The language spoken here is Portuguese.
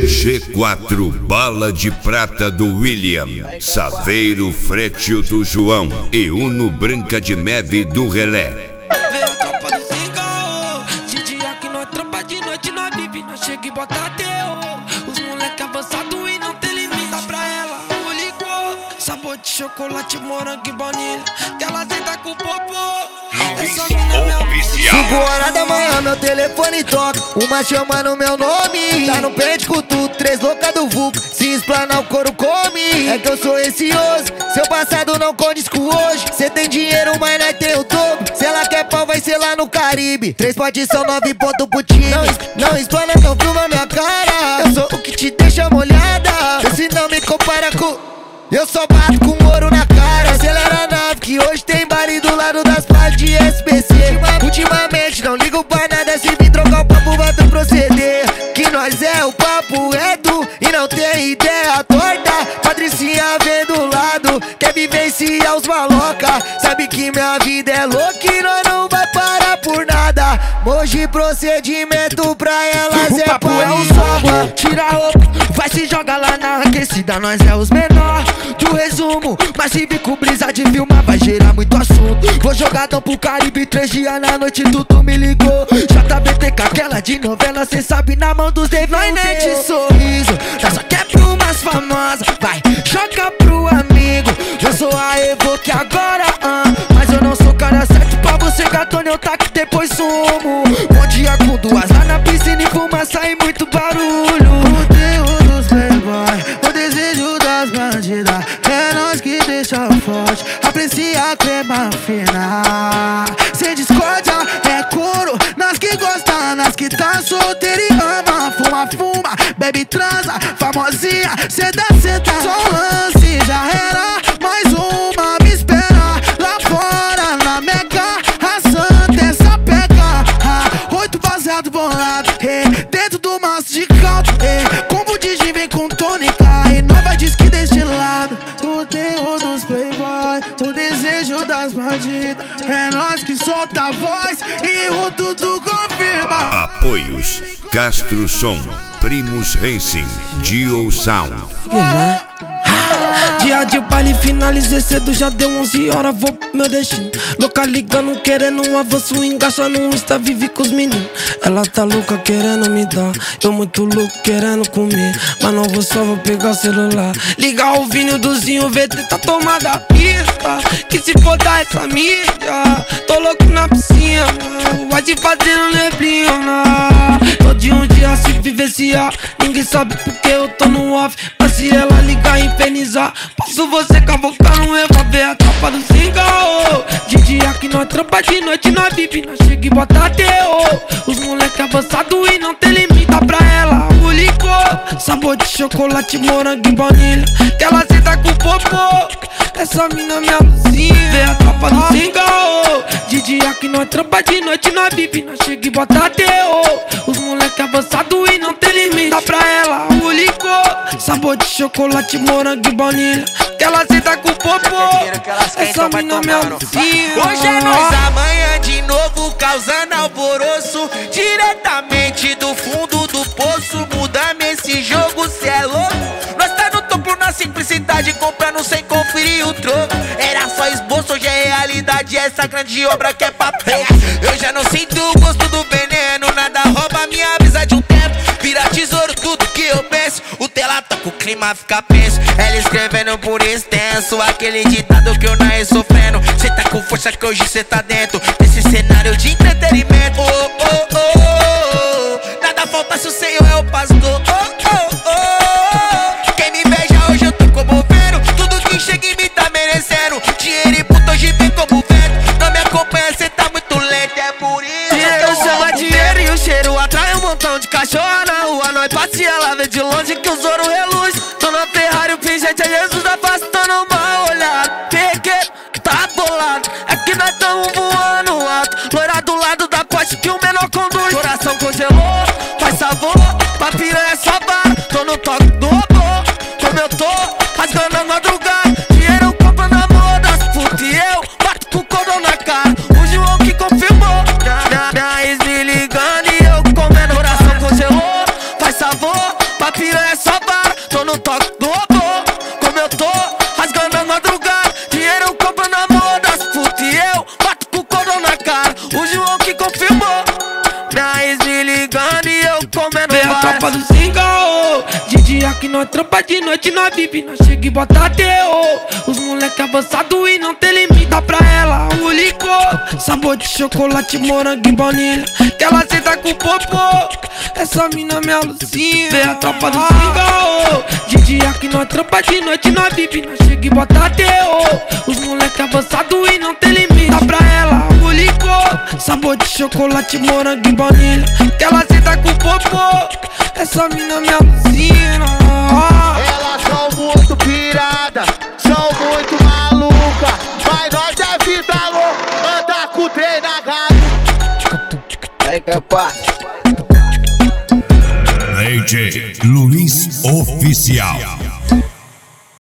G4 Bala de Prata do William, Saveiro Frétil do João e Uno Branca de Neve do Relé. Vê a tropa do cigarro. De dia que nós trampa, de noite nós vive. Nós chega e bota terror. Os moleque avançado e não tem limite. Dá pra ela o licor, sabor de chocolate, morango e baunilha, que ela senta com popô. Oficial. 5 horas da manhã meu telefone toca, uma chamando meu nome. Tá no pente com tudo, 3 loucas do vulco, se explanar o couro come. É que eu sou receoso, seu passado não condiz com hoje. Cê tem dinheiro, mas nós tem o dobro. Se ela quer pau, vai ser lá no Caribe. 3 potes são 9 pontos pro time. Não explana, não filma minha cara. Eu sou o que te deixa molhada. Se não me compara com... Eu só bato com ouro na cara. Acelera a nave que hoje tem baile do lado das partes de SPC. Ultimamente não ligo pra nada, se vir trocar o papo vai ter proceder. Que nós é o papo reto e não tem ideia torta. Patricinha vem do lado, quer vivenciar os maloca. Sabe que minha vida é louca e nós não vai parar por nada. Hoje procedimento pra elas o é papo é o soba, tira a roupa, vai se jogar lá na aquecida. Nós é os menor do resumo, mas se vir com brisa de filmar vai gerar muito assunto. Vou jogadão pro Caribe, 3 dias na noite tudo me ligou. JBTK, aquela de novela, cê sabe, na mão dos Dave. Nós nem de sorriso, nós só quer pro umas famosas. Vai, joga pro amigo, eu sou a Evoque agora, mas eu não sou cara certo pra você, gatone, eu taco depois sumo. Bom dia com 2 lá na piscina e fumaça e muito barulho. O terror dos playboy, o desejo das bandidas, é nós que deixa forte, aprecia a crema fina. Sem discórdia, é couro, nós que gosta, nós que tá solteiro e ama. Fuma, bebe, transa, famosinha, cê só lance, já era. Mais uma, me espera lá fora na Mega, a Santa essa pega. 8 baseado bolado, dentro do maço de caldo, combo de gin vem com tônica e nova diz que deste lado. O terror dos playboy, o desejo das bandidas, é nós que solta a voz e o tudo confirma. Apoios Castro Som, Primus Racing, Dio Sound. Dia de baile, finalizei cedo, já deu 11 horas, vou pro meu destino. Louca ligando, querendo um avanço, engaça no Insta, vive com os meninos. Ela tá louca querendo me dar, eu muito louco querendo comer. Mas não vou só, vou pegar o celular, ligar o vinil do Zinho, VT tá tomada a pista. Que se foda essa mídia, tô louco na piscina, vai te fazendo neblina. Todo dia um dia se vivenciar, ninguém sabe porque eu tô no off. Mas se ela ligar e infernizar, posso você cavocar no ver a tropa do cigarro. De dia que nós trampa, de noite nós vive, nós chega e bota terror. Os moleque avançado e não tem limite, dá pra ela o licor, sabor de chocolate, morango e baunilha, que ela senta com popô. Essa mina me alucina, vê a tropa do cigarro. De dia que nós trampa, de noite nós vive, nós chega e bota terror. Os moleque avançado e não tem limite, dá pra ela o licor, sabor de chocolate, morango e baunilha, que ela senta com popô. Essa mina me alucina. Hoje é nós, amanhã de novo causando alvoroço, diretamente do fundo do poço. Muda-me esse jogo, cê é louco. Nós tá no topo na simplicidade, comprando sem conferir o troco. Era só esboço, hoje é realidade, essa grande obra que é papel. Eu já não sinto o gosto do veneno, nada rouba minha brisa de um tempo. Vira tesouro tudo que eu penso, o tela toca, o clima fica penso. Ela escrevendo por extenso, aquele ditado que eu nasci sofrendo. Cê tá com força que hoje cê tá dentro desse cenário de entretenimento. Oh, oh, oh, oh. Nada falta se o Senhor é o pastor. Oh, oh, oh. Quem me inveja hoje eu tô comovendo, tudo que chega em mim tá merecendo. Dinheiro e puto hoje vem como vento, não me acompanha, cê tá muito lento, é por isso. Dinheiro chama dinheiro e o cheiro atrai um montão de cachorro na rua. Nós passeia lá, vê de longe que os ouro reluz. Tô na Ferrari, o pingente é Jesus afastando mal olhado. Pequeno que tá bolado, é que nós tamo voando alto. Loira do lado da poste que o menor conduz. Coração congelou, faz sabor, pra piranha é só vara. Tô no toque do robô, como eu tô, rasgando a madrugada. Dinheiro comprando amor das putas e eu bato com o cordão na cara. O João que confirmou, minha ex me ligando e eu comendo. Coração congelou, faz sabor, pra piranha confirmou. Minha ex me ligando e eu comendo vem a tropa do Zingaô. De dia que nós trampa, de noite nós vive. Nós chega e bota teu. Os moleque avançado e não tem limite. Dá pra ela o licor, sabor de chocolate, morango e baunilha, que ela senta com popô. Essa mina me alucina. Vem a tropa do Zingaô. De dia que nós trampa, de noite nós vive. Nós chega e bota teu. Os moleque avançado e não tem limite. Dá pra ela o licor, sabor de chocolate, morango e baunilha, que ela senta com popô. Essa mina me alucina. Elas são muito piradas, são muito malucas, mas nós é vida louca, anda com o trem na gata. Aí que é fácil. DJ Luiz Oficial.